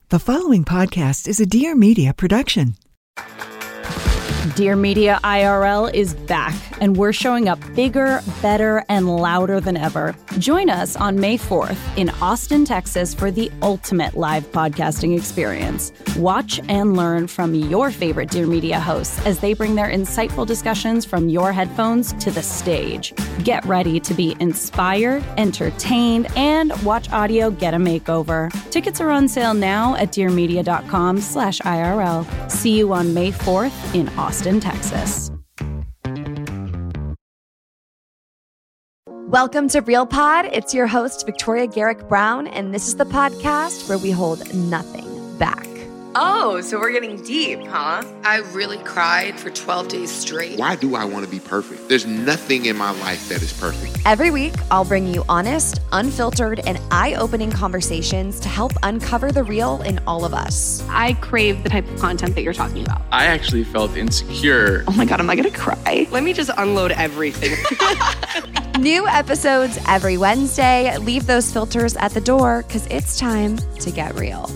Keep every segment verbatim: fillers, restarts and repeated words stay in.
The following podcast is a Dear Media production. Dear Media I R L is back, and we're showing up bigger, better, and louder than ever. Join us on May fourth in Austin, Texas for the ultimate live podcasting experience. Watch and learn from your favorite Dear Media hosts as they bring their insightful discussions from your headphones to the stage. Get ready to be inspired, entertained, and watch audio get a makeover. Tickets are on sale now at dearmedia.com slash IRL. See you on May fourth in Austin, Texas. Welcome to Real Pod. It's your host, Victoria Garrick Brown, and this is the podcast where we hold nothing back. Oh, so we're getting deep, huh? I really cried for twelve days straight. Why do I want to be perfect? There's nothing in my life that is perfect. Every week, I'll bring you honest, unfiltered, and eye-opening conversations to help uncover the real in all of us. I crave the type of content that you're talking about. I actually felt insecure. Oh my God, am I gonna cry? Let me just unload everything. New episodes every Wednesday. Leave those filters at the door because it's time to get real.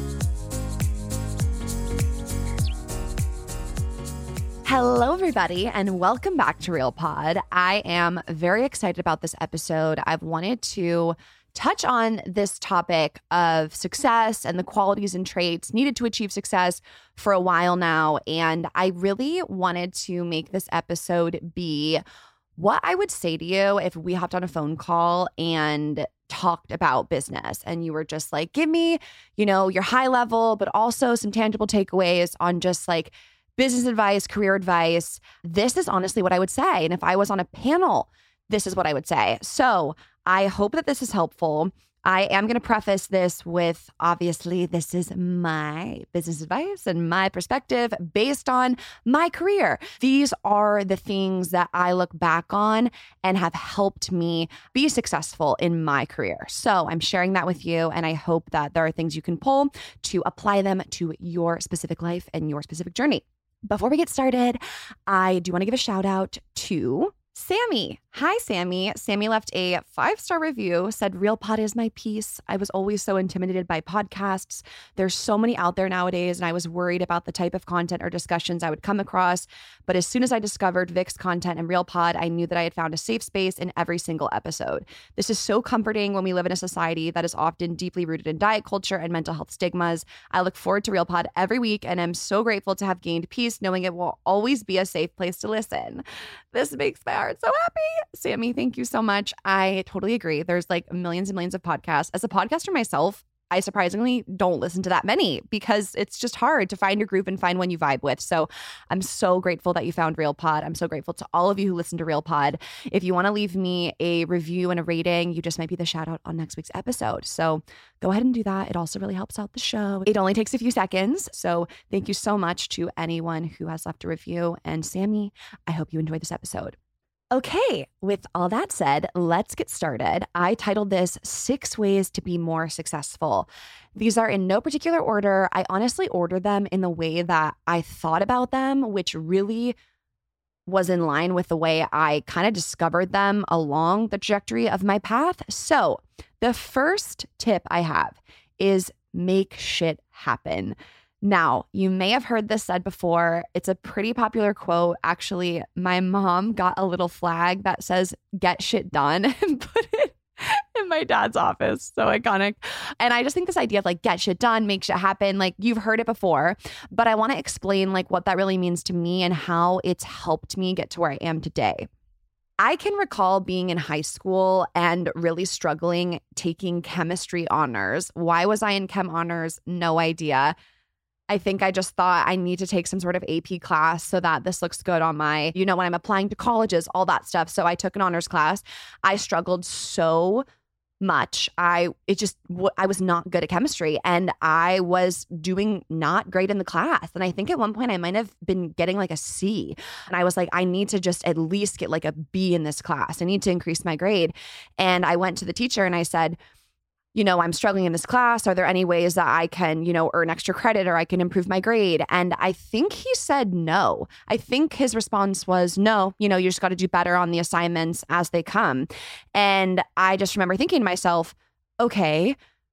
Hello, everybody, and welcome back to Real Pod. I am very excited about this episode. I've wanted to touch on this topic of success and the qualities and traits needed to achieve success for a while now, and I really wanted to make this episode be what I would say to you if we hopped on a phone call and talked about business and you were just like, give me, you know, your high level, but also some tangible takeaways on just like business advice, career advice. This is honestly what I would say. And if I was on a panel, this is what I would say. So I hope that this is helpful. I am going to preface this with, obviously, this is my business advice and my perspective based on my career. These are the things that I look back on and have helped me be successful in my career. So I'm sharing that with you, and I hope that there are things you can pull to apply them to your specific life and your specific journey. Before we get started, I do want to give a shout out to Sammy. Hi, Sammy. Sammy left a five-star review, said, Real Pod is my peace. I was always so intimidated by podcasts. There's so many out there nowadays, and I was worried about the type of content or discussions I would come across. But as soon as I discovered Vic's content and Real Pod, I knew that I had found a safe space in every single episode. This is so comforting when we live in a society that is often deeply rooted in diet culture and mental health stigmas. I look forward to Real Pod every week, and I'm so grateful to have gained peace knowing it will always be a safe place to listen. This makes my heart so happy. Sammy, thank you so much. I totally agree. There's like millions and millions of podcasts. As a podcaster myself, I surprisingly don't listen to that many because it's just hard to find your group and find one you vibe with. So I'm so grateful that you found Real Pod. I'm so grateful to all of you who listen to Real Pod. If you want to leave me a review and a rating, you just might be the shout out on next week's episode. So go ahead and do that. It also really helps out the show. It only takes a few seconds. So thank you so much to anyone who has left a review. And Sammy, I hope you enjoyed this episode. Okay, with all that said, let's get started. I titled this Six Ways to Be More Successful. These are in no particular order. I honestly ordered them in the way that I thought about them, which really was in line with the way I kind of discovered them along the trajectory of my path. So the first tip I have is make shit happen. Now, you may have heard this said before. It's a pretty popular quote. Actually, my mom got a little flag that says, get shit done, and put it in my dad's office. So iconic. And I just think this idea of like, get shit done, make shit happen, like you've heard it before, but I want to explain like what that really means to me and how it's helped me get to where I am today. I can recall being in high school and really struggling taking chemistry honors. Why was I in chem honors? No idea. I think I just thought I need to take some sort of A P class so that this looks good on my, you know, when I'm applying to colleges, all that stuff. So I took an honors class. I struggled so much. I, it just, I was not good at chemistry, and I was doing not great in the class. And I think at one point I might have been getting like a C, and I was like, I need to just at least get like a B in this class. I need to increase my grade. And I went to the teacher and I said, you know, I'm struggling in this class. Are there any ways that I can, you know, earn extra credit or I can improve my grade? And I think he said no. I think his response was no, you know, you just got to do better on the assignments as they come. And I just remember thinking to myself, okay,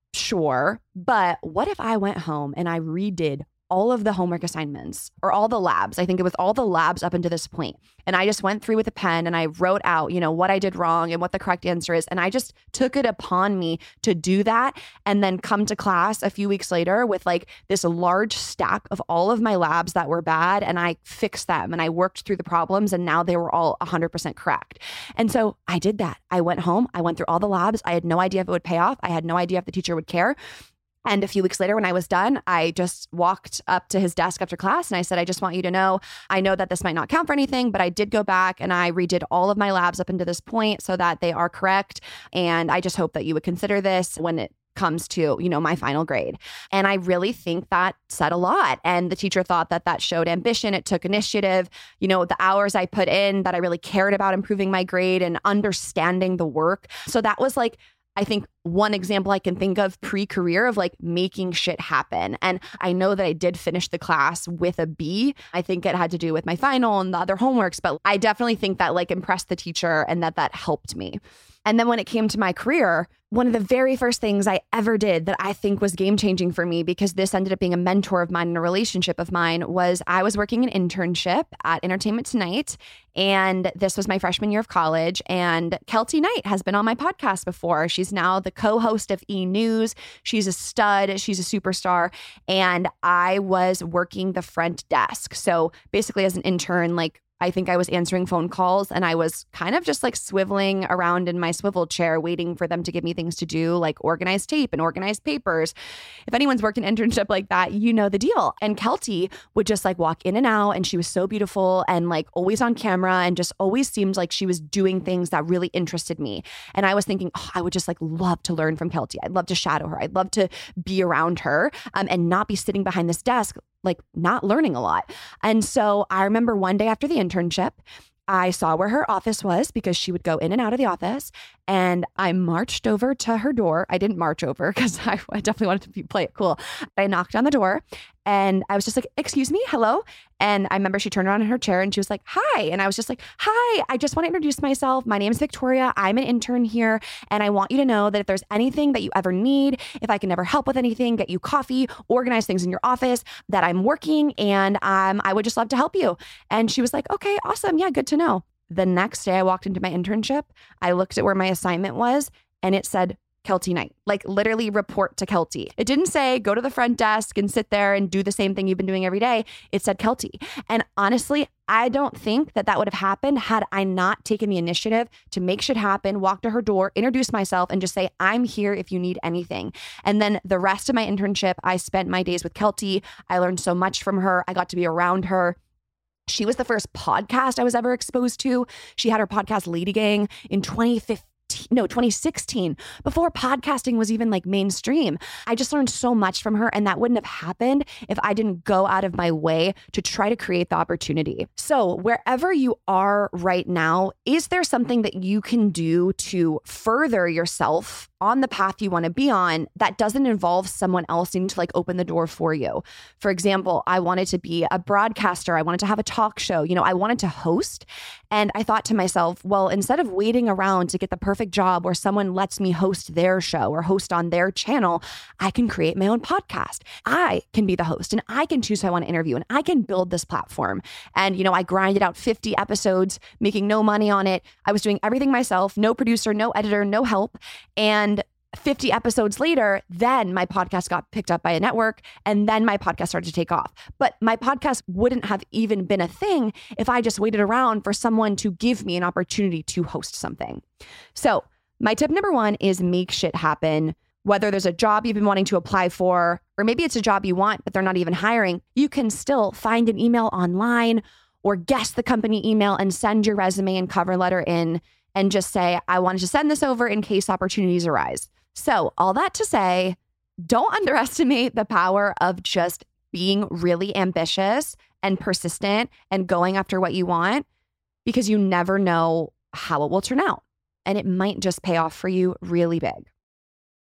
Sure. But what if I went home and I redid all of the homework assignments or all the labs? I think it was all the labs up until this point. And I just went through with a pen and I wrote out, you know, what I did wrong and what the correct answer is. And I just took it upon me to do that and then come to class a few weeks later with like this large stack of all of my labs that were bad. And I fixed them and I worked through the problems and now they were all one hundred percent correct. And so I did that. I went home, I went through all the labs. I had no idea if it would pay off. I had no idea if the teacher would care. And a few weeks later, when I was done, I just walked up to his desk after class and I said, I just want you to know, I know that this might not count for anything, but I did go back and I redid all of my labs up until this point so that they are correct. And I just hope that you would consider this when it comes to, you know, my final grade. And I really think that said a lot. And the teacher thought that that showed ambition. It took initiative. You know, the hours I put in, that I really cared about improving my grade and understanding the work. So that was like, I think one example I can think of pre-career of like making shit happen. And I know that I did finish the class with a B. I think it had to do with my final and the other homeworks, but I definitely think that like impressed the teacher and that that helped me. And then when it came to my career, one of the very first things I ever did that I think was game changing for me, because this ended up being a mentor of mine and a relationship of mine, was I was working an internship at Entertainment Tonight. And this was my freshman year of college. And Keltie Knight has been on my podcast before. She's now the co-host of E! News. She's a stud. She's a superstar. And I was working the front desk. So basically as an intern, like I think I was answering phone calls and I was kind of just like swiveling around in my swivel chair, waiting for them to give me things to do, like organize tape and organize papers. If anyone's worked an internship like that, you know the deal. And Keltie would just like walk in and out, and she was so beautiful and like always on camera and just always seemed like she was doing things that really interested me. And I was thinking, oh, I would just like love to learn from Keltie. I'd love to shadow her. I'd love to be around her um, and not be sitting behind this desk like not learning a lot. And so I remember one day after the internship, I saw where her office was because she would go in and out of the office. And I marched over to her door. I didn't march over because I, I definitely wanted to be, play it cool. I knocked on the door and I was just like, excuse me, hello. And I remember she turned around in her chair and she was like, hi. And I was just like, hi, I just want to introduce myself. My name is Victoria. I'm an intern here. And I want you to know that if there's anything that you ever need, if I can ever help with anything, get you coffee, organize things in your office, that I'm working and um, I would just love to help you. And she was like, okay, awesome. Yeah, good to know. The next day I walked into my internship, I looked at where my assignment was and it said Keltie Knight, like literally report to Keltie. It didn't say go to the front desk and sit there and do the same thing you've been doing every day. It said Keltie. And honestly, I don't think that that would have happened had I not taken the initiative to make shit happen, walk to her door, introduce myself and just say, I'm here if you need anything. And then the rest of my internship, I spent my days with Keltie. I learned so much from her. I got to be around her. She was the first podcast I was ever exposed to. She had her podcast Lady Gang in twenty fifteen. No, twenty sixteen, before podcasting was even like mainstream. I just learned so much from her, and that wouldn't have happened if I didn't go out of my way to try to create the opportunity. So wherever you are right now, is there something that you can do to further yourself on the path you want to be on that doesn't involve someone else needing to like open the door for you? For example, I wanted to be a broadcaster. I wanted to have a talk show. You know, I wanted to host. And I thought to myself, well, instead of waiting around to get the perfect job where someone lets me host their show or host on their channel, I can create my own podcast. I can be the host and I can choose who I want to interview and I can build this platform. And, you know, I grinded out fifty episodes, making no money on it. I was doing everything myself, no producer, no editor, no help. And fifty episodes later, then my podcast got picked up by a network and then my podcast started to take off. But my podcast wouldn't have even been a thing if I just waited around for someone to give me an opportunity to host something. So my tip number one is make shit happen. Whether there's a job you've been wanting to apply for, or maybe it's a job you want, but they're not even hiring, you can still find an email online or guess the company email and send your resume and cover letter in and just say, I wanted to send this over in case opportunities arise. So all that to say, don't underestimate the power of just being really ambitious and persistent and going after what you want, because you never know how it will turn out. And it might just pay off for you really big.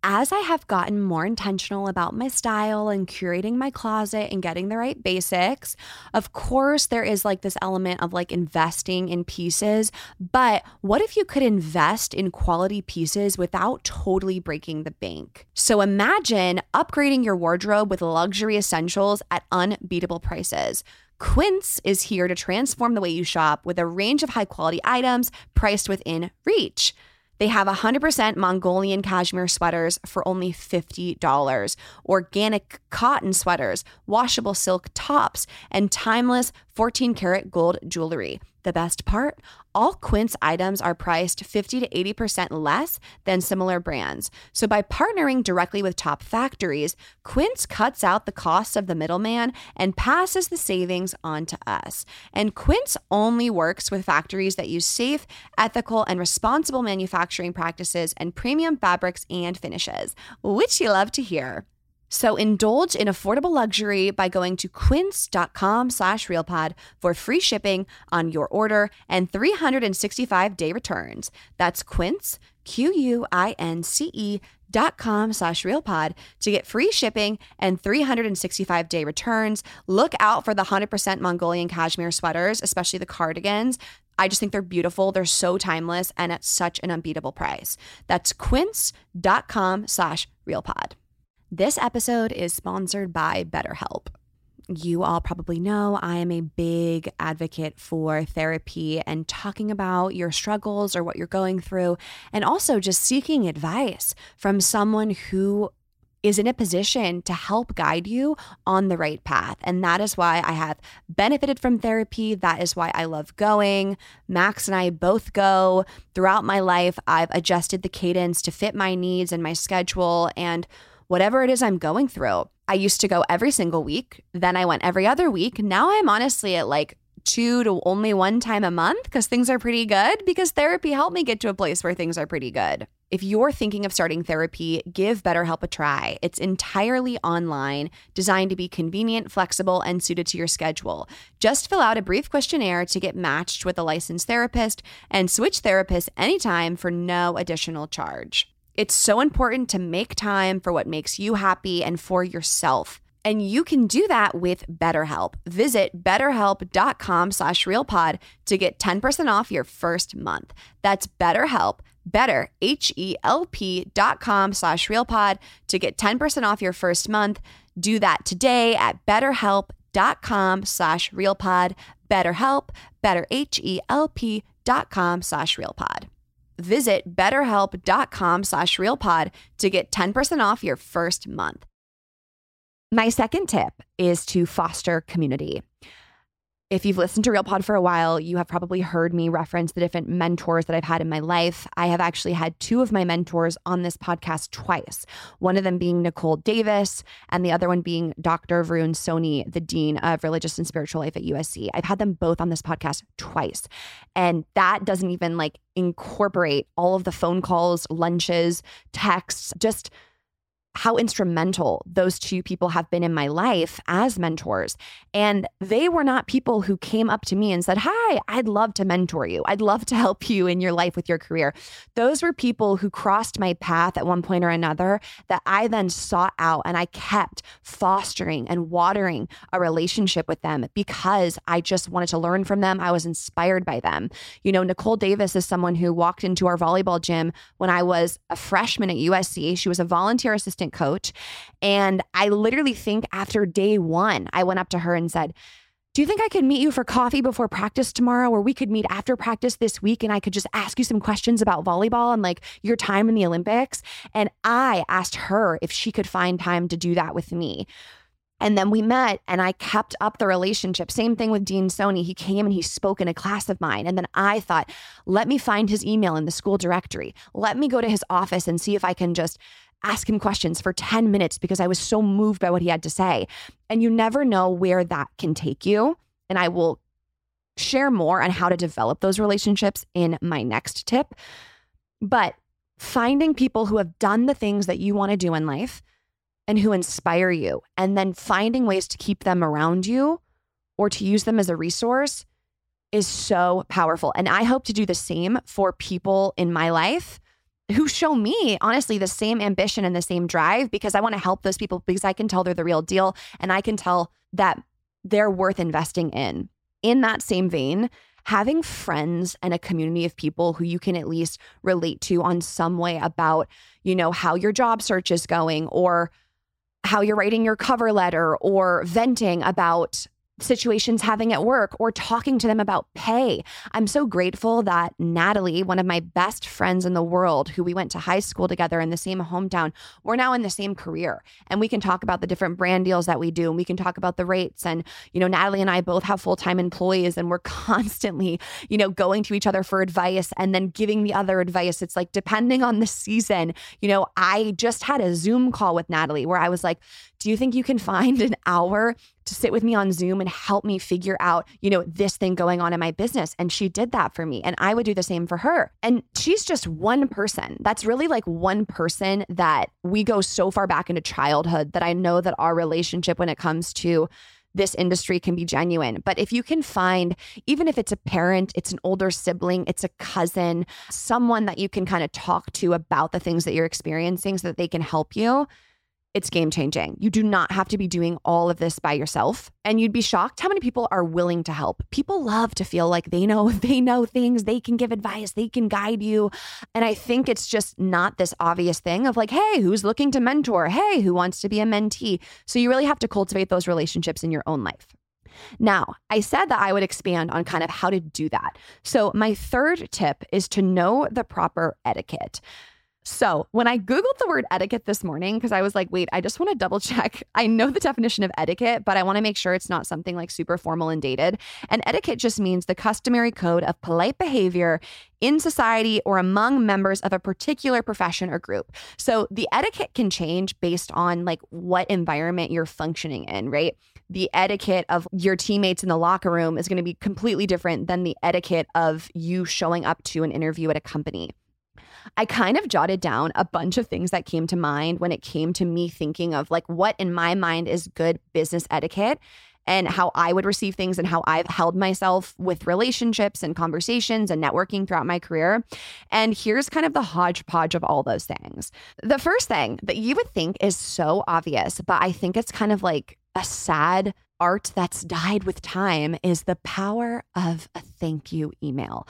as I have gotten more intentional about my style and curating my closet and getting the right basics, of course, there is like this element of like investing in pieces. But what if you could invest in quality pieces without totally breaking the bank? So imagine upgrading your wardrobe with luxury essentials at unbeatable prices. Quince is here to transform the way you shop with a range of high quality items priced within reach. They have one hundred percent Mongolian cashmere sweaters for only fifty dollars, organic cotton sweaters, washable silk tops, and timeless fourteen karat gold jewelry. The best part? All Quince items are priced fifty to eighty percent less than similar brands. So by partnering directly with top factories, Quince cuts out the costs of the middleman and passes the savings on to us. And Quince only works with factories that use safe, ethical, and responsible manufacturing practices and premium fabrics and finishes, which you love to hear. So indulge in affordable luxury by going to quince.com slash realpod for free shipping on your order and three hundred sixty-five day returns. That's quince, Q-U-I-N-C-E dot com slash realpod to get free shipping and three hundred sixty-five day returns. Look out for the one hundred percent Mongolian cashmere sweaters, especially the cardigans. I just think they're beautiful. They're so timeless and at such an unbeatable price. That's quince.com slash realpod. This episode is sponsored by BetterHelp. You all probably know I am a big advocate for therapy and talking about your struggles or what you're going through, and also just seeking advice from someone who is in a position to help guide you on the right path. And that is why I have benefited from therapy. That is why I love going. Max and I both go. Throughout my life, I've adjusted the cadence to fit my needs and my schedule and whatever it is I'm going through. I used to go every single week. Then I went every other week. Now I'm honestly at like two to only one time a month because things are pretty good, because therapy helped me get to a place where things are pretty good. If you're thinking of starting therapy, give BetterHelp a try. It's entirely online, designed to be convenient, flexible, and suited to your schedule. Just fill out a brief questionnaire to get matched with a licensed therapist and switch therapists anytime for no additional charge. It's so important to make time for what makes you happy and for yourself. And you can do that with BetterHelp. Visit betterhelp.com slash realpod to get ten percent off your first month. That's BetterHelp, better, H E L P dot com slash realpod to get ten percent off your first month. Do that today at betterhelp.com slash realpod. BetterHelp, better, H E L P dot com slash realpod. Visit betterhelp.com slash realpod to get ten percent off your first month. My second tip is to foster community. If you've listened to RealPod for a while, you have probably heard me reference the different mentors that I've had in my life. I have actually had two of my mentors on this podcast twice, one of them being Nicole Davis and the other one being Doctor Varun Soni, the Dean of Religious and Spiritual Life at U S C. I've had them both on this podcast twice. And that doesn't even like incorporate all of the phone calls, lunches, texts, just how instrumental those two people have been in my life as mentors. And they were not people who came up to me and said, hi, I'd love to mentor you. I'd love to help you in your life with your career. Those were people who crossed my path at one point or another that I then sought out, and I kept fostering and watering a relationship with them because I just wanted to learn from them. I was inspired by them. You know, Nicole Davis is someone who walked into our volleyball gym when I was a freshman at U S C. She was a volunteer assistant coach. And I literally think after day one, I went up to her and said, do you think I could meet you for coffee before practice tomorrow, or we could meet after practice this week and I could just ask you some questions about volleyball and like your time in the Olympics? And I asked her if she could find time to do that with me. And then we met and I kept up the relationship. Same thing with Dean Soni. He came and he spoke in a class of mine. And then I thought, let me find his email in the school directory. Let me go to his office and see if I can just ask him questions for ten minutes because I was so moved by what he had to say. And you never know where that can take you. And I will share more on how to develop those relationships in my next tip. But finding people who have done the things that you want to do in life and who inspire you, and then finding ways to keep them around you or to use them as a resource is so powerful. And I hope to do the same for people in my life who show me, honestly, the same ambition and the same drive because I want to help those people because I can tell they're the real deal and I can tell that they're worth investing in. In that same vein, having friends and a community of people who you can at least relate to on some way about, you know, how your job search is going or how you're writing your cover letter or venting about situations having at work or talking to them about pay. I'm so grateful that Natalie, one of my best friends in the world, who we went to high school together in the same hometown, we're now in the same career. And we can talk about the different brand deals that we do. And we can talk about the rates. And, you know, Natalie and I both have full-time employees and we're constantly, you know, going to each other for advice and then giving the other advice. It's like, depending on the season, you know, I just had a Zoom call with Natalie where I was like, do you think you can find an hour to sit with me on Zoom and help me figure out, you know, this thing going on in my business? And she did that for me. And I would do the same for her. And she's just one person. That's really like one person that we go so far back into childhood that I know that our relationship when it comes to this industry can be genuine. But if you can find, even if it's a parent, it's an older sibling, it's a cousin, someone that you can kind of talk to about the things that you're experiencing so that they can help you, it's game changing. You do not have to be doing all of this by yourself. And you'd be shocked how many people are willing to help. People love to feel like they know, they know things, they can give advice, they can guide you. And I think it's just not this obvious thing of like, hey, who's looking to mentor? Hey, who wants to be a mentee? So you really have to cultivate those relationships in your own life. Now, I said that I would expand on kind of how to do that. So my third tip is to know the proper etiquette. So when I Googled the word etiquette this morning, because I was like, wait, I just want to double check. I know the definition of etiquette, but I want to make sure it's not something like super formal and dated. And etiquette just means the customary code of polite behavior in society or among members of a particular profession or group. So the etiquette can change based on like what environment you're functioning in, right? The etiquette of your teammates in the locker room is going to be completely different than the etiquette of you showing up to an interview at a company. I kind of jotted down a bunch of things that came to mind when it came to me thinking of like what in my mind is good business etiquette and how I would receive things and how I've held myself with relationships and conversations and networking throughout my career. And here's kind of the hodgepodge of all those things. The first thing that you would think is so obvious, but I think it's kind of like a sad art that's died with time, is the power of a thank you email.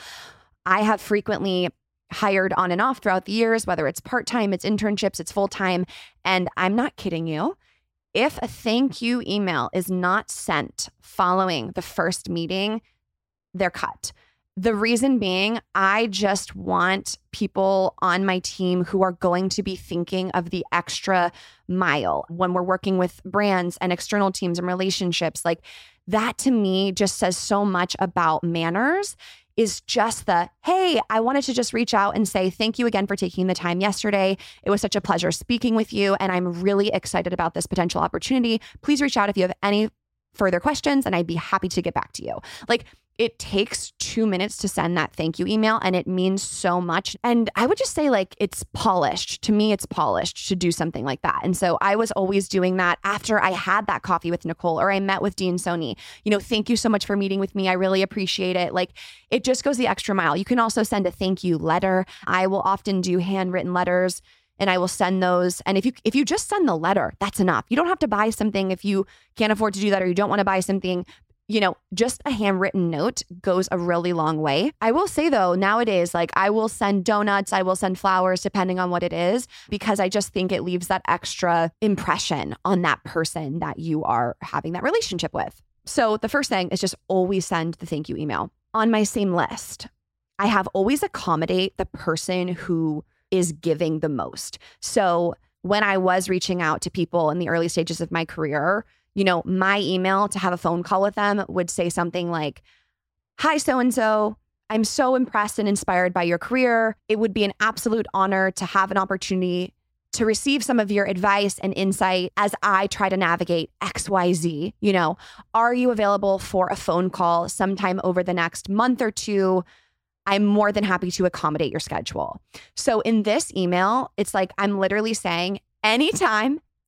I have frequently hired on and off throughout the years, whether it's part-time, it's internships, it's full-time. And I'm not kidding you. If a thank you email is not sent following the first meeting, they're cut. The reason being, I just want people on my team who are going to be thinking of the extra mile when we're working with brands and external teams and relationships. Like that to me just says so much about manners. Is just the, hey, I wanted to just reach out and say thank you again for taking the time yesterday. It was such a pleasure speaking with you, and I'm really excited about this potential opportunity. Please reach out if you have any further questions, and I'd be happy to get back to you. Like, it takes two minutes to send that thank you email, and it means so much. And I would just say, like, it's polished. To me, it's polished to do something like that. And so I was always doing that after I had that coffee with Nicole or I met with Dean Sony. You know, thank you so much for meeting with me. I really appreciate it. Like, it just goes the extra mile. You can also send a thank you letter. I will often do handwritten letters, and I will send those. And if you if you just send the letter, that's enough. You don't have to buy something if you can't afford to do that or you don't want to buy something. You know, just a handwritten note goes a really long way. I will say though, nowadays, like I will send donuts, I will send flowers, depending on what it is, because I just think it leaves that extra impression on that person that you are having that relationship with. So the first thing is just always send the thank you email. On my same list, I have always accommodate the person who is giving the most. So when I was reaching out to people in the early stages of my career, you know, my email to have a phone call with them would say something like, hi, so-and-so, I'm so impressed and inspired by your career. It would be an absolute honor to have an opportunity to receive some of your advice and insight as I try to navigate X Y Z. You know, are you available for a phone call sometime over the next month or two? I'm more than happy to accommodate your schedule. So in this email, it's like I'm literally saying anytime,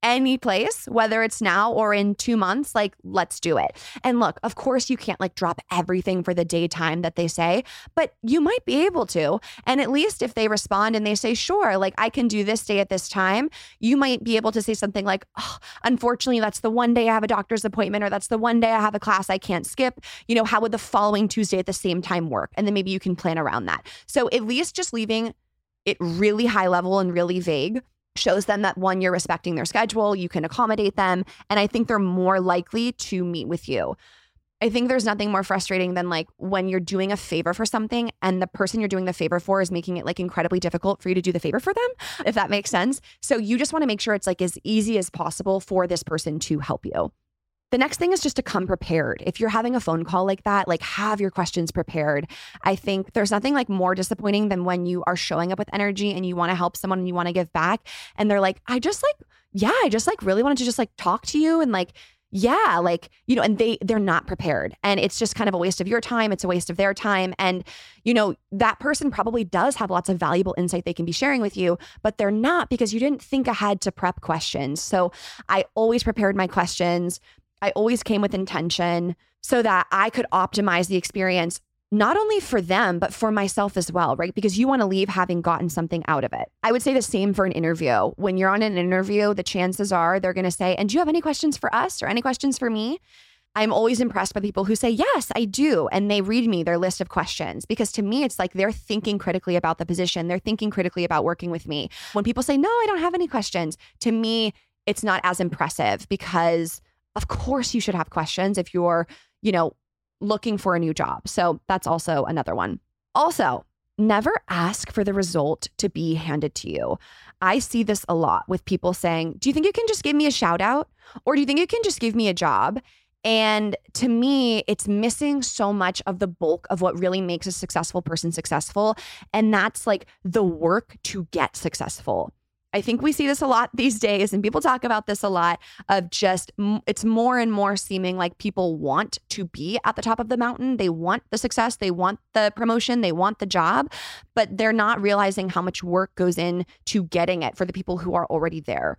any place, whether it's now or in two months, like, let's do it. And look, of course you can't like drop everything for the daytime that they say, but you might be able to. And at least if they respond and they say, sure, like I can do this day at this time, you might be able to say something like, oh, unfortunately, that's the one day I have a doctor's appointment, or that's the one day I have a class I can't skip. You know, how would the following Tuesday at the same time work? And then maybe you can plan around that. So at least just leaving it really high level and really vague shows them that, one, you're respecting their schedule, you can accommodate them, and I think they're more likely to meet with you. I think there's nothing more frustrating than like when you're doing a favor for something and the person you're doing the favor for is making it like incredibly difficult for you to do the favor for them, if that makes sense. So you just want to make sure it's like as easy as possible for this person to help you. The next thing is just to come prepared. If you're having a phone call like that, like have your questions prepared. I think there's nothing like more disappointing than when you are showing up with energy and you want to help someone and you want to give back. And they're like, I just like, yeah, I just like really wanted to just like talk to you. And like, yeah, like, you know, and they, they're not prepared. And it's just kind of a waste of your time. It's a waste of their time. And, you know, that person probably does have lots of valuable insight they can be sharing with you, but they're not because you didn't think ahead to prep questions. So I always prepared my questions. I always came with intention so that I could optimize the experience, not only for them, but for myself as well, right? Because you want to leave having gotten something out of it. I would say the same for an interview. When you're on an interview, the chances are they're going to say, and do you have any questions for us or any questions for me? I'm always impressed by people who say, yes, I do. And they read me their list of questions, because to me, it's like they're thinking critically about the position. They're thinking critically about working with me. When people say, no, I don't have any questions, to me, it's not as impressive, because of course you should have questions if you're, you know, looking for a new job. So that's also another one. Also, never ask for the result to be handed to you. I see this a lot with people saying, do you think you can just give me a shout out? Or do you think you can just give me a job? And to me, it's missing so much of the bulk of what really makes a successful person successful. And that's like the work to get successful. I think we see this a lot these days, and people talk about this a lot, of just, it's more and more seeming like people want to be at the top of the mountain. They want the success, they want the promotion, they want the job, but they're not realizing how much work goes into getting it for the people who are already there.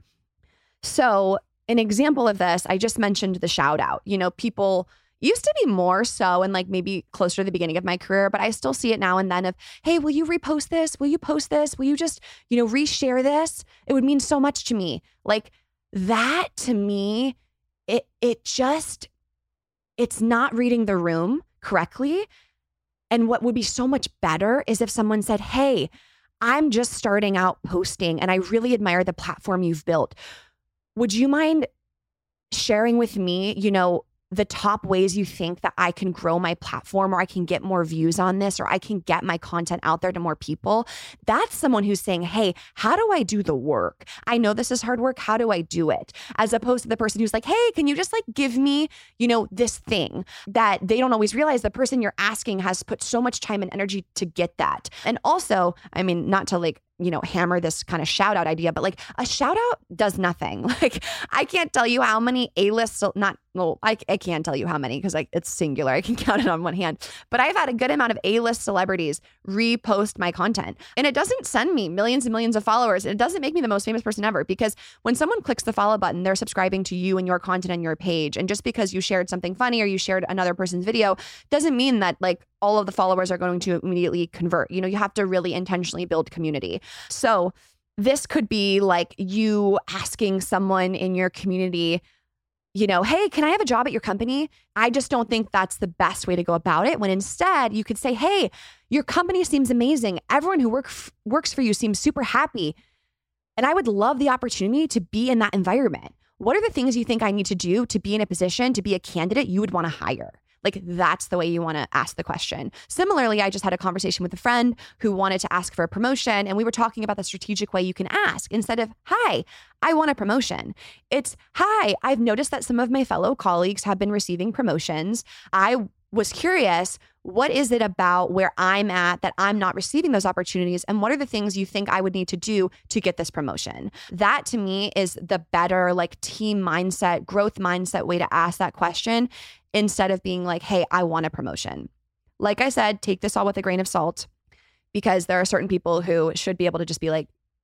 So an example of this, I just mentioned the shout out. You know, people used to be more so, and like maybe closer to the beginning of my career, but I still see it now and then of, hey, will you repost this? Will you post this? Will you just, you know, reshare this? It would mean so much to me. Like that to me, it it just, it's not reading the room correctly. And what would be so much better is if someone said, hey, I'm just starting out posting and I really admire the platform you've built. Would you mind sharing with me, you know, the top ways you think that I can grow my platform, or I can get more views on this, or I can get my content out there to more people? That's someone who's saying, hey, how do I do the work? I know this is hard work. How do I do it? As opposed to the person who's like, hey, can you just like give me, you know, this thing that they don't always realize the person you're asking has put so much time and energy to get that. And also, I mean, not to like, you know, hammer this kind of shout out idea, but like a shout out does nothing. Like I can't tell you how many A-list, not, well, I, I can tell you how many because like it's singular. I can count it on one hand, but I've had a good amount of A-list celebrities repost my content, and it doesn't send me millions and millions of followers. And it doesn't make me the most famous person ever, because when someone clicks the follow button, they're subscribing to you and your content and your page. And just because you shared something funny or you shared another person's video doesn't mean that like all of the followers are going to immediately convert. You know, you have to really intentionally build community. So this could be like you asking someone in your community, you know, hey, can I have a job at your company? I just don't think that's the best way to go about it. When instead you could say, hey, your company seems amazing. Everyone who work, f- works for you seems super happy. And I would love the opportunity to be in that environment. What are the things you think I need to do to be in a position to be a candidate you would want to hire? Like that's the way you want to ask the question. Similarly, I just had a conversation with a friend who wanted to ask for a promotion, and we were talking about the strategic way you can ask. Instead of, hi, I want a promotion, it's, hi, I've noticed that some of my fellow colleagues have been receiving promotions. I was curious, what is it about where I'm at that I'm not receiving those opportunities? And what are the things you think I would need to do to get this promotion? That to me is the better like team mindset, growth mindset way to ask that question, instead of being like, hey, I want a promotion. Like I said, take this all with a grain of salt, because there are certain people who should be able to just be like,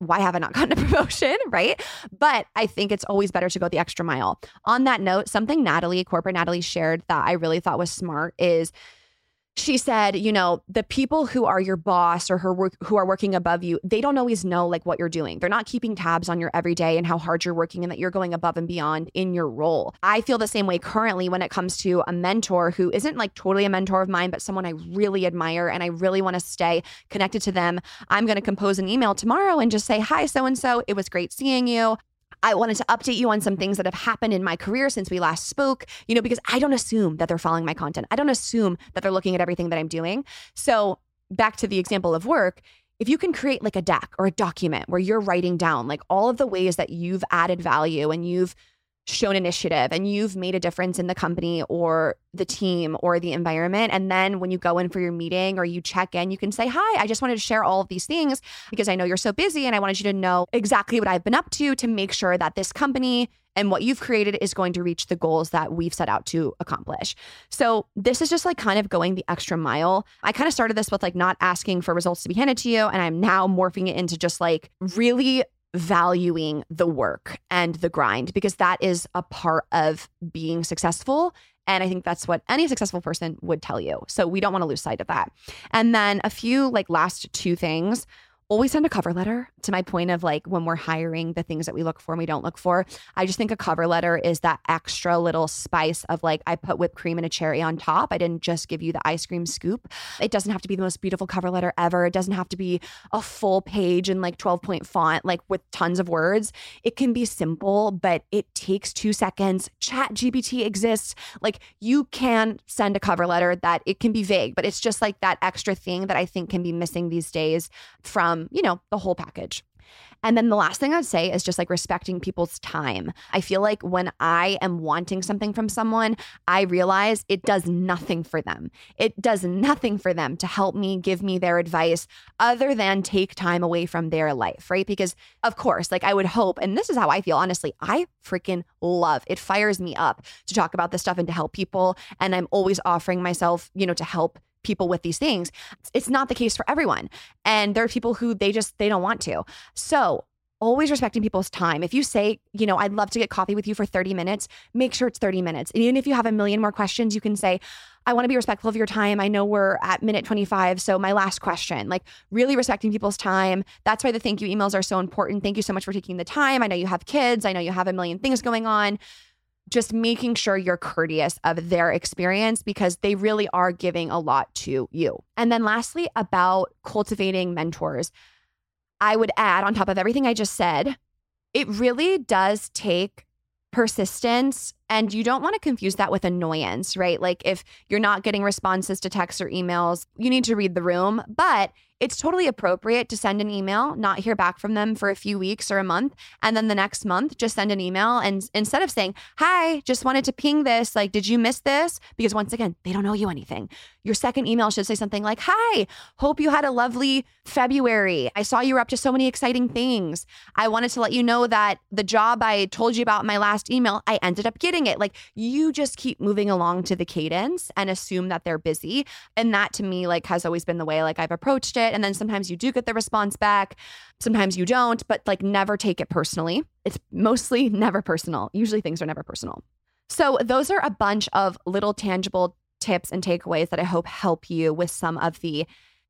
why have I not gotten a promotion, right? But I think it's always better to go the extra mile. On that note, something Natalie, corporate Natalie shared that I really thought was smart is she said, you know, the people who are your boss or her work, who are working above you, they don't always know like what you're doing. They're not keeping tabs on your everyday and how hard you're working and that you're going above and beyond in your role. I feel the same way currently when it comes to a mentor who isn't like totally a mentor of mine, but someone I really admire and I really want to stay connected to them. I'm going to compose an email tomorrow and just say, hi, so-and-so, it was great seeing you. I wanted to update you on some things that have happened in my career since we last spoke, you know, because I don't assume that they're following my content. I don't assume that they're looking at everything that I'm doing. So back to the example of work, if you can create like a deck or a document where you're writing down like all of the ways that you've added value and you've shown initiative and you've made a difference in the company or the team or the environment. And then when you go in for your meeting or you check in, you can say, hi, I just wanted to share all of these things because I know you're so busy and I wanted you to know exactly what I've been up to to make sure that this company and what you've created is going to reach the goals that we've set out to accomplish. So this is just like kind of going the extra mile. I kind of started this with like not asking for results to be handed to you. And I'm now morphing it into just like really valuing the work and the grind, because that is a part of being successful. And I think that's what any successful person would tell you. So we don't want to lose sight of that. And then a few like last two things. Always send a cover letter, to my point of like when we're hiring the things that we look for and we don't look for. I just think a cover letter is that extra little spice of like, I put whipped cream and a cherry on top. I didn't just give you the ice cream scoop. It doesn't have to be the most beautiful cover letter ever. It doesn't have to be a full page in like twelve point font, like with tons of words. It can be simple, but it takes two seconds. Chat G P T exists. Like you can send a cover letter that it can be vague, but it's just like that extra thing that I think can be missing these days from, you know, the whole package. And then the last thing I'd say is just like respecting people's time. I feel like when I am wanting something from someone, I realize it does nothing for them. It does nothing for them to help me, give me their advice other than take time away from their life, right? Because of course, like I would hope, and this is how I feel, honestly, I freaking love, it fires me up to talk about this stuff and to help people. And I'm always offering myself, you know, to help people with these things. It's not the case for everyone. And there are people who they just, they don't want to. So always respecting people's time. If you say, you know, I'd love to get coffee with you for thirty minutes, make sure it's thirty minutes. And even if you have a million more questions, you can say, I want to be respectful of your time. I know we're at minute twenty-five. So my last question, like really respecting people's time. That's why the thank you emails are so important. Thank you so much for taking the time. I know you have kids. I know you have a million things going on. Just making sure you're courteous of their experience because they really are giving a lot to you. And then lastly, about cultivating mentors, I would add on top of everything I just said, it really does take persistence. And you don't want to confuse that with annoyance, right? Like if you're not getting responses to texts or emails, you need to read the room, but it's totally appropriate to send an email, not hear back from them for a few weeks or a month. And then the next month, just send an email. And instead of saying, hi, just wanted to ping this, like, did you miss this? Because once again, they don't owe you anything. Your second email should say something like, hi, hope you had a lovely February. I saw you were up to so many exciting things. I wanted to let you know that the job I told you about in my last email, I ended up getting it. Like you just keep moving along to the cadence and assume that they're busy. And that to me, like has always been the way like I've approached it. And then sometimes you do get the response back. Sometimes you don't, but like never take it personally. It's mostly never personal. Usually things are never personal. So those are a bunch of little tangible tips and takeaways that I hope help you with some of the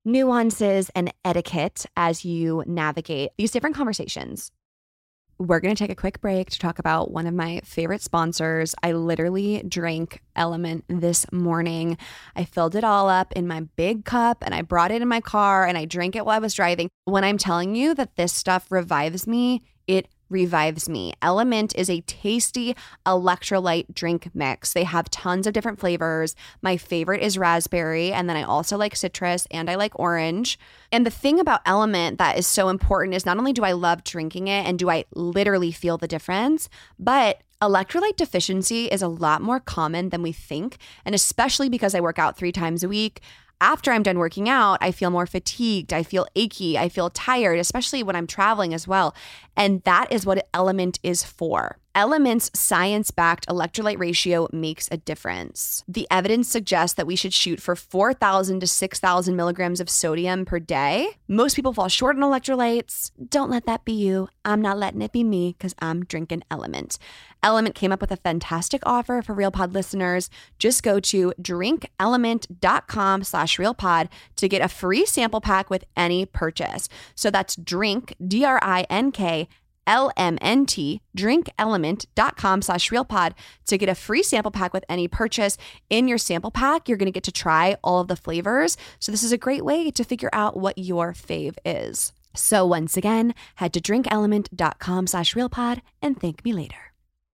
nuances and etiquette as you navigate these different conversations. We're going to take a quick break to talk about one of my favorite sponsors. I literally drank Element this morning. I filled it all up in my big cup and I brought it in my car and I drank it while I was driving. When I'm telling you that this stuff revives me, it revives me. Element is a tasty electrolyte drink mix. They have tons of different flavors. My favorite is raspberry, and then I also like citrus and I like orange. And the thing about Element that is so important is not only do I love drinking it and do I literally feel the difference, but electrolyte deficiency is a lot more common than we think. And especially because I work out three times a week, after I'm done working out, I feel more fatigued. I feel achy. I feel tired, especially when I'm traveling as well. And that is what Element is for. Element's science-backed electrolyte ratio makes a difference. The evidence suggests that we should shoot for four thousand to six thousand milligrams of sodium per day. Most people fall short on electrolytes. Don't let that be you. I'm not letting it be me because I'm drinking Element. Element came up with a fantastic offer for RealPod listeners. Just go to drinkelement.com slash RealPod to get a free sample pack with any purchase. So that's drink, D R I N K, L M N T, drinkelement.com slash RealPod to get a free sample pack with any purchase. In your sample pack, you're going to get to try all of the flavors. So this is a great way to figure out what your fave is. So once again, head to drinkelement.com slash RealPod and thank me later.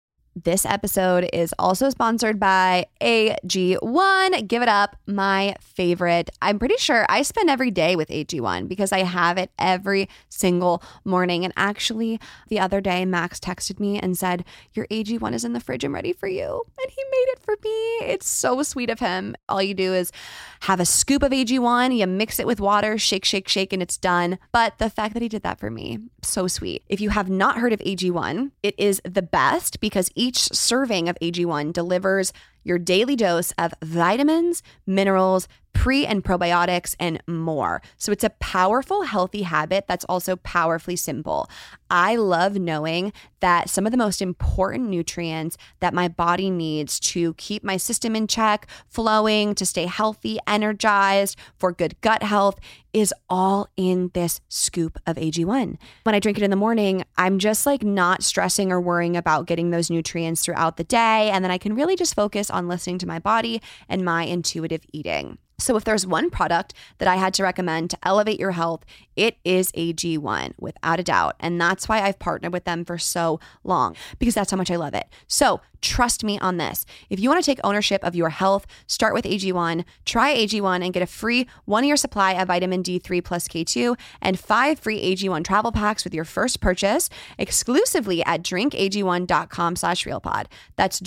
This episode is also sponsored by A G one. Give it up, my favorite. I'm pretty sure I spend every day with A G one because I have it every single morning. And actually, the other day, Max texted me and said, your A G one is in the fridge and ready for you. And he made it for me. It's so sweet of him. All you do is have a scoop of A G one, you mix it with water, shake, shake, shake, and it's done. But the fact that he did that for me, so sweet. If you have not heard of A G one, it is the best because each Each serving of A G one delivers your daily dose of vitamins, minerals, pre and probiotics, and more. So it's a powerful, healthy habit that's also powerfully simple. I love knowing that some of the most important nutrients that my body needs to keep my system in check, flowing, to stay healthy, energized, for good gut health is all in this scoop of A G one. When I drink it in the morning, I'm just like not stressing or worrying about getting those nutrients throughout the day. And then I can really just focus on listening to my body and my intuitive eating. So if there's one product that I had to recommend to elevate your health, it is A G one, without a doubt. And that's why I've partnered with them for so long, because that's how much I love it. So trust me on this. If you want to take ownership of your health, start with A G one, try A G one and get a free one-year supply of vitamin D three plus K two and five free A G one travel packs with your first purchase exclusively at drinkag1.com slash RealPod. That's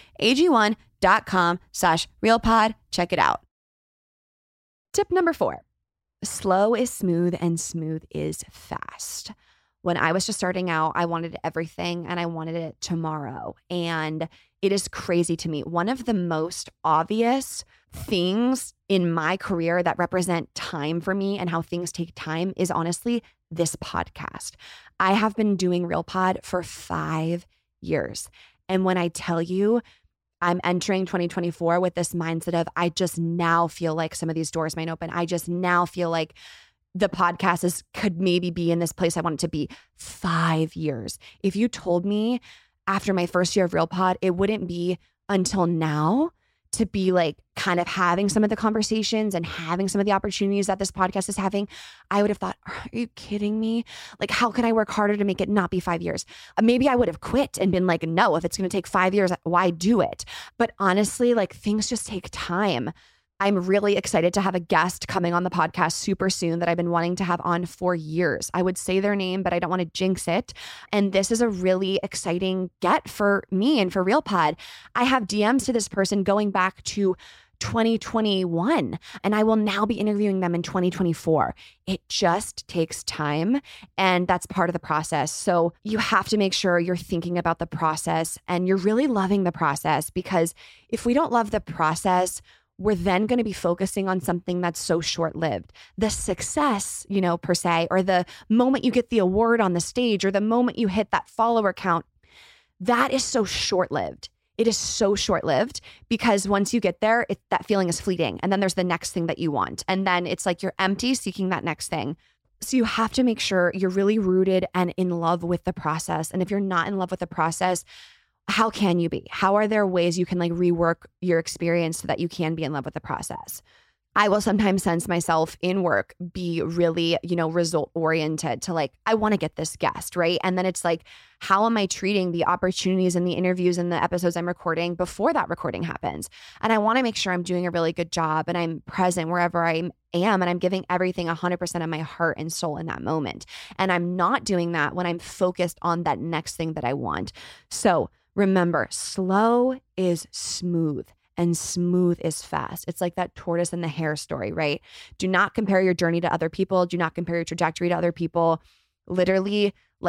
drinkag1.com slash RealPod. Check it out. Tip number four, slow is smooth and smooth is fast. When I was just starting out, I wanted everything and I wanted it tomorrow. And it is crazy to me. One of the most obvious things in my career that represent time for me and how things take time is honestly this podcast. I have been doing RealPod for five years. And when I tell you, I'm entering twenty twenty-four with this mindset of I just now feel like some of these doors might open. I just now feel like the podcast is could maybe be in this place I want it to be. Five years. If you told me after my first year of RealPod, it wouldn't be until now to be like kind of having some of the conversations and having some of the opportunities that this podcast is having, I would have thought, are you kidding me? Like, how can I work harder to make it not be five years? Maybe I would have quit and been like, no, if it's going to take five years, why do it? But honestly, like things just take time. I'm really excited to have a guest coming on the podcast super soon that I've been wanting to have on for years. I would say their name, but I don't want to jinx it. And this is a really exciting get for me and for RealPod. I have D Ms to this person going back to twenty twenty-one, and I will now be interviewing them in twenty twenty-four. It just takes time, and that's part of the process. So you have to make sure you're thinking about the process and you're really loving the process, because if we don't love the process, we're then going to be focusing on something that's so short-lived. The success, you know, per se, or the moment you get the award on the stage, or the moment you hit that follower count, that is so short-lived. It is so short-lived because once you get there, it, that feeling is fleeting. And then there's the next thing that you want. And then it's like you're empty seeking that next thing. So you have to make sure you're really rooted and in love with the process. And if you're not in love with the process, how can you be? How are there ways you can like rework your experience so that you can be in love with the process? I will sometimes sense myself in work be really, you know, result oriented to like, I want to get this guest, right? And then it's like, how am I treating the opportunities and the interviews and the episodes I'm recording before that recording happens? And I want to make sure I'm doing a really good job and I'm present wherever I am and I'm giving everything one hundred percent of my heart and soul in that moment. And I'm not doing that when I'm focused on that next thing that I want. So remember, slow is smooth and smooth is fast. It's like that tortoise and the hare story, right? Do not compare your journey to other people. Do not compare your trajectory to other people. Literally, like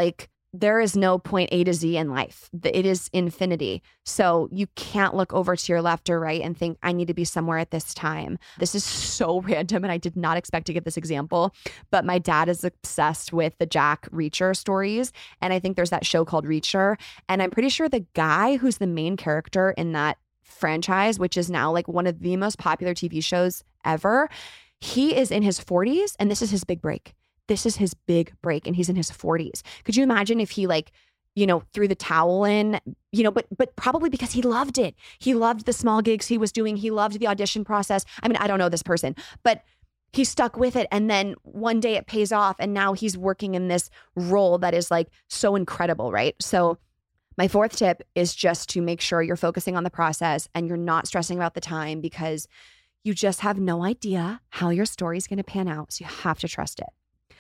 there is no point A to Z in life. It is infinity. So you can't look over to your left or right and think, I need to be somewhere at this time. This is so random, and I did not expect to give this example, but my dad is obsessed with the Jack Reacher stories. And I think there's that show called Reacher. And I'm pretty sure the guy who's the main character in that franchise, which is now like one of the most popular T V shows ever, he is in his forties, and this is his big break. This is his big break, and he's in his forties. Could you imagine if he like, you know, threw the towel in, you know, but but probably because he loved it. He loved the small gigs he was doing. He loved the audition process. I mean, I don't know this person, but he stuck with it. And then one day it pays off, and now he's working in this role that is like so incredible, right? So my fourth tip is just to make sure you're focusing on the process and you're not stressing about the time, because you just have no idea how your story is going to pan out. So you have to trust it.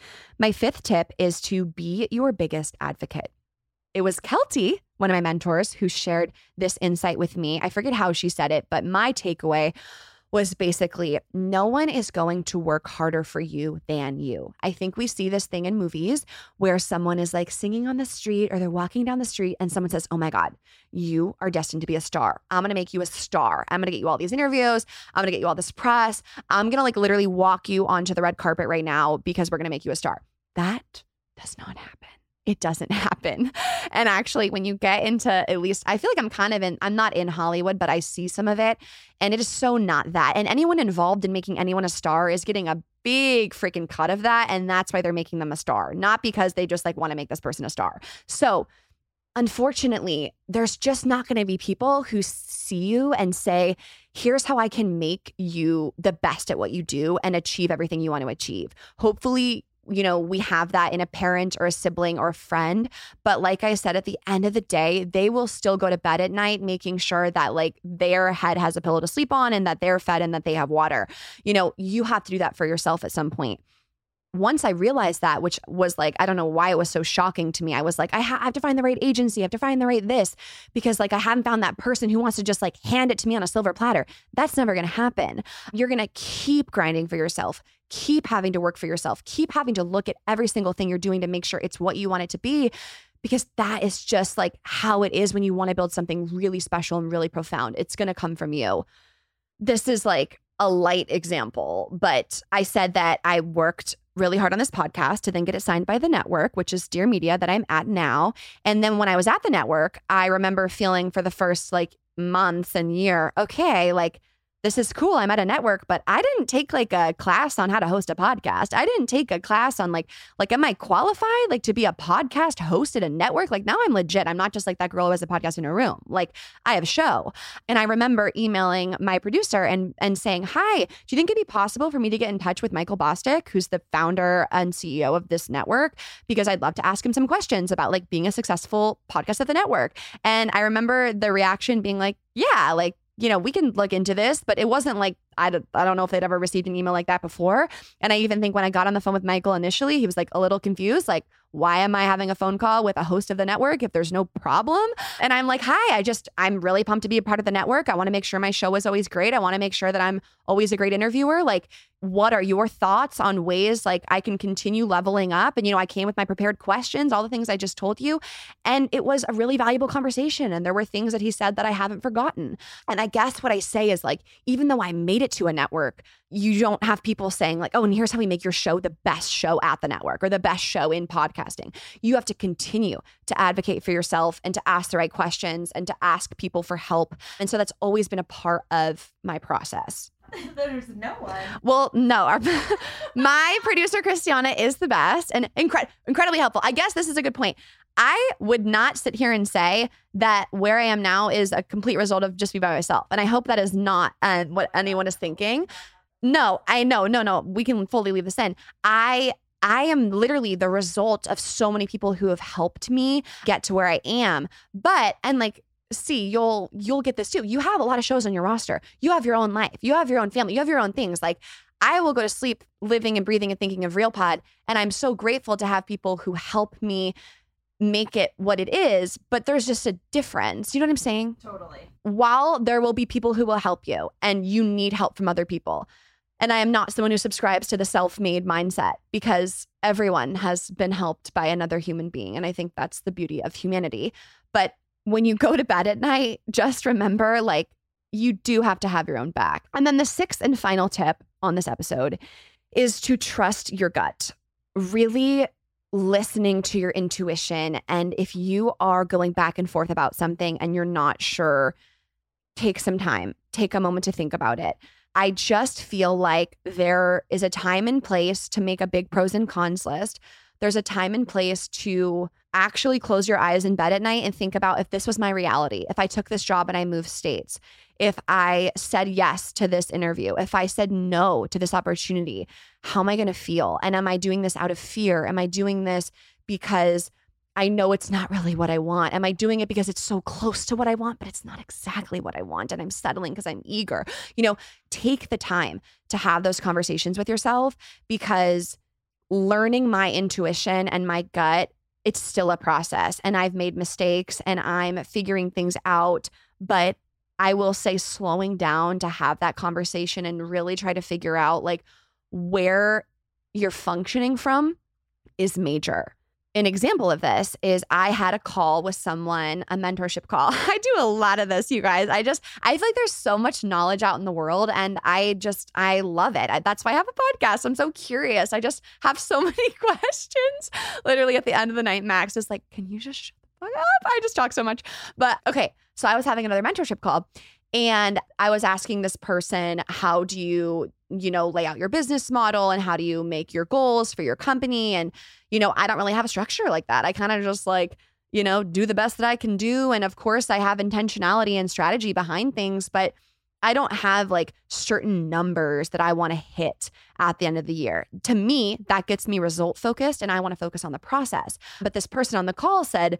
My fifth tip is to be your biggest advocate. It was Kelty, one of my mentors, who shared this insight with me. I forget how she said it, but my takeaway was basically, no one is going to work harder for you than you. I think we see this thing in movies where someone is like singing on the street, or they're walking down the street and someone says, oh my God, you are destined to be a star. I'm going to make you a star. I'm going to get you all these interviews. I'm going to get you all this press. I'm going to like literally walk you onto the red carpet right now because we're going to make you a star. That does not happen. It doesn't happen. And actually, when you get into, at least, I feel like I'm kind of in, I'm not in Hollywood, but I see some of it. And it is so not that. And anyone involved in making anyone a star is getting a big freaking cut of that. And that's why they're making them a star, not because they just like want to make this person a star. So unfortunately, there's just not going to be people who see you and say, here's how I can make you the best at what you do and achieve everything you want to achieve. Hopefully, you know, we have that in a parent or a sibling or a friend. But like I said, at the end of the day, they will still go to bed at night making sure that like their head has a pillow to sleep on and that they're fed and that they have water. You know, you have to do that for yourself at some point. Once I realized that, which was like, I don't know why it was so shocking to me. I was like, I, ha- I have to find the right agency. I have to find the right this, because like I haven't found that person who wants to just like hand it to me on a silver platter. That's never going to happen. You're going to keep grinding for yourself, keep having to work for yourself, keep having to look at every single thing you're doing to make sure it's what you want it to be, because that is just like how it is when you want to build something really special and really profound. It's going to come from you. This is like a light example, but I said that I worked really hard on this podcast to then get it signed by the network, which is Dear Media that I'm at now. And then when I was at the network, I remember feeling for the first like months and year, okay, like this is cool. I'm at a network, but I didn't take like a class on how to host a podcast. I didn't take a class on like, like, am I qualified like to be a podcast host at a network? Like now I'm legit. I'm not just like that girl who has a podcast in her room. Like I have a show. And I remember emailing my producer and, and saying, hi, do you think it'd be possible for me to get in touch with Michael Bosstick, who's the founder and C E O of this network? Because I'd love to ask him some questions about like being a successful podcast at the network. And I remember the reaction being like, yeah, like, you know, we can look into this, but it wasn't like, I don't, I don't know if they'd ever received an email like that before. And I even think when I got on the phone with Michael initially, he was like a little confused, like, why am I having a phone call with a host of the network if there's no problem? And I'm like, hi, I just, I'm really pumped to be a part of the network. I want to make sure my show is always great. I want to make sure that I'm always a great interviewer. Like, what are your thoughts on ways like I can continue leveling up? And, you know, I came with my prepared questions, all the things I just told you. And it was a really valuable conversation. And there were things that he said that I haven't forgotten. And I guess what I say is like, even though I made it to a network, you don't have people saying like, oh, and here's how we make your show the best show at the network or the best show in podcasting. You have to continue to advocate for yourself and to ask the right questions and to ask people for help. And so that's always been a part of my process. There's no one. Well, no. Our, my producer, Christiana, is the best and incre- incredibly helpful. I guess this is a good point. I would not sit here and say that where I am now is a complete result of just be by myself. And I hope that is not uh, what anyone is thinking. No, I know. No, no. We can fully leave this in. I I am literally the result of so many people who have helped me get to where I am. But, and like, see, you'll you'll get this too. You have a lot of shows on your roster. You have your own life. You have your own family. You have your own things. Like, I will go to sleep living and breathing and thinking of RealPod. And I'm so grateful to have people who help me make it what it is. But there's just a difference. You know what I'm saying? Totally. While there will be people who will help you and you need help from other people, And I am not someone who subscribes to the self-made mindset, because everyone has been helped by another human being. And I think that's the beauty of humanity. But when you go to bed at night, just remember, like, you do have to have your own back. And then the sixth and final tip on this episode is to trust your gut. Really listening to your intuition. And if you are going back and forth about something and you're not sure, take some time, take a moment to think about it. I just feel like there is a time and place to make a big pros and cons list. There's a time and place to actually close your eyes in bed at night and think about, if this was my reality, if I took this job and I moved states, if I said yes to this interview, if I said no to this opportunity, how am I going to feel? And am I doing this out of fear? Am I doing this because I know it's not really what I want? Am I doing it because it's so close to what I want, but it's not exactly what I want, and I'm settling because I'm eager? You know, take the time to have those conversations with yourself, because learning my intuition and my gut, it's still a process, and I've made mistakes and I'm figuring things out. But I will say, slowing down to have that conversation and really try to figure out like where you're functioning from is major. An example of this is I had a call with someone, a mentorship call. I do a lot of this, you guys. I just, I feel like there's so much knowledge out in the world, and I just, I love it. I, that's why I have a podcast. I'm so curious. I just have so many questions. Literally at the end of the night, Max is like, can you just shut the fuck up? I just talk so much. But okay, so I was having another mentorship call, and I was asking this person, how do you, you know, lay out your business model, and how do you make your goals for your company? And, you know, I don't really have a structure like that. I kind of just like, you know, do the best that I can do. And of course I have intentionality and strategy behind things, but I don't have like certain numbers that I want to hit at the end of the year. To me, that gets me result focused, and I want to focus on the process. But this person on the call said,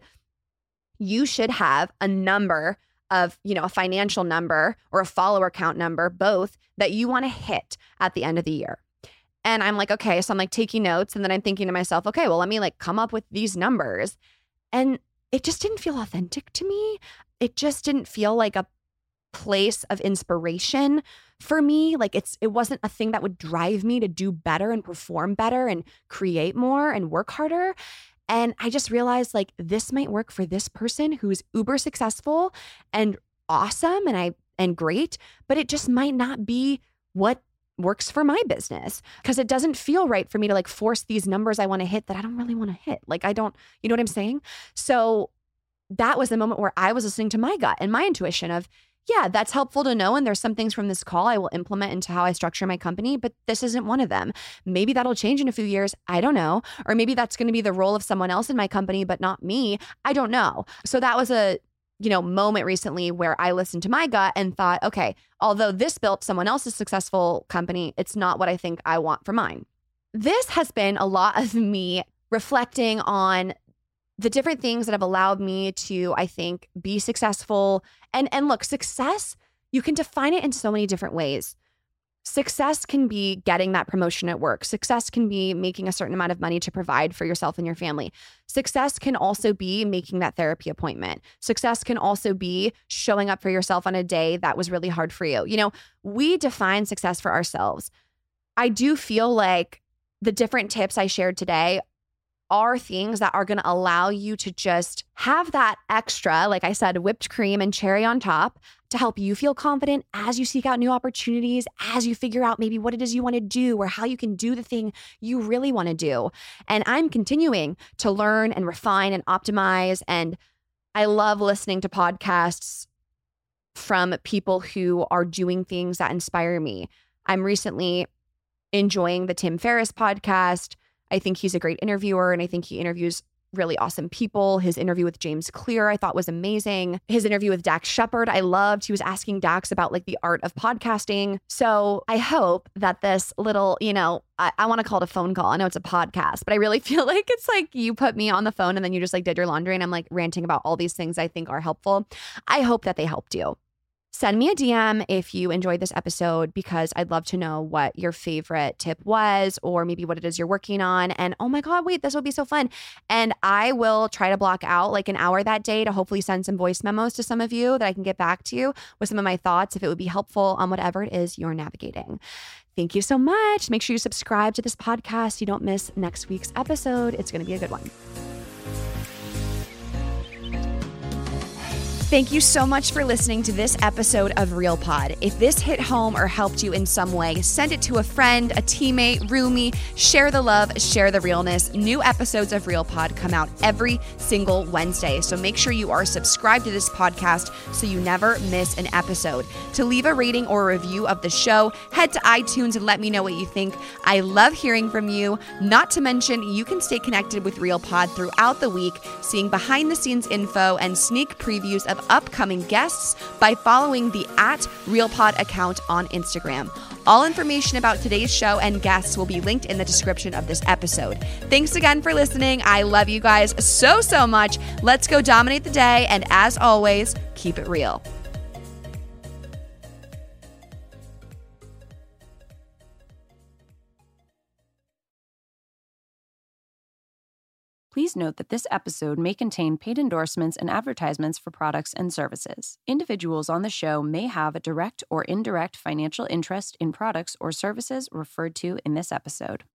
you should have a number of, you know, a financial number or a follower count number, both, that you want to hit at the end of the year. And I'm like, okay, so I'm like taking notes, and then I'm thinking to myself, okay, well, let me like come up with these numbers. And it just didn't feel authentic to me. It just didn't feel like a place of inspiration for me. Like it's, it wasn't a thing that would drive me to do better and perform better and create more and work harder. And I just realized like this might work for this person who's uber successful and awesome and I and great, but it just might not be what works for my business, because it doesn't feel right for me to like force these numbers I want to hit that I don't really want to hit. Like I don't, you know what I'm saying? So that was the moment where I was listening to my gut and my intuition of, yeah, that's helpful to know. And there's some things from this call I will implement into how I structure my company, but this isn't one of them. Maybe that'll change in a few years. I don't know. Or maybe that's going to be the role of someone else in my company, but not me. I don't know. So that was a, you know, moment recently where I listened to my gut and thought, okay, although this built someone else's successful company, it's not what I think I want for mine. This has been a lot of me reflecting on the different things that have allowed me to, I think, be successful. And, and look, success, you can define it in so many different ways. Success can be getting that promotion at work. Success can be making a certain amount of money to provide for yourself and your family. Success can also be making that therapy appointment. Success can also be showing up for yourself on a day that was really hard for you. You know, we define success for ourselves. I do feel like the different tips I shared today are things that are going to allow you to just have that extra, like I said, whipped cream and cherry on top to help you feel confident as you seek out new opportunities, as you figure out maybe what it is you want to do or how you can do the thing you really want to do. And I'm continuing to learn and refine and optimize. And I love listening to podcasts from people who are doing things that inspire me. I'm recently enjoying the Tim Ferriss podcast. I think he's a great interviewer, and I think he interviews really awesome people. His interview with James Clear, I thought was amazing. His interview with Dax Shepard, I loved. He was asking Dax about like the art of podcasting. So I hope that this little, you know, I, I want to call it a phone call. I know it's a podcast, but I really feel like it's like you put me on the phone and then you just like did your laundry and I'm like ranting about all these things I think are helpful. I hope that they helped you. Send me a D M if you enjoyed this episode, because I'd love to know what your favorite tip was, or maybe what it is you're working on. And oh my God, wait, this will be so fun. And I will try to block out like an hour that day to hopefully send some voice memos to some of you that I can get back to you with some of my thoughts, if it would be helpful on whatever it is you're navigating. Thank you so much. Make sure you subscribe to this podcast so you don't miss next week's episode. It's going to be a good one. Thank you so much for listening to this episode of Real Pod. If this hit home or helped you in some way, send it to a friend, a teammate, roomie. Share the love, share the realness. New episodes of Real Pod come out every single Wednesday, so make sure you are subscribed to this podcast so you never miss an episode. To leave a rating or a review of the show, head to iTunes and let me know what you think. I love hearing from you. Not to mention, you can stay connected with Real Pod throughout the week, seeing behind the scenes info and sneak previews of upcoming guests by following the at RealPod account on Instagram. All information about today's show and guests will be linked in the description of this episode. Thanks again for listening. I love you guys so, so much. Let's go dominate the day. And as always, keep it real. Please note that this episode may contain paid endorsements and advertisements for products and services. Individuals on the show may have a direct or indirect financial interest in products or services referred to in this episode.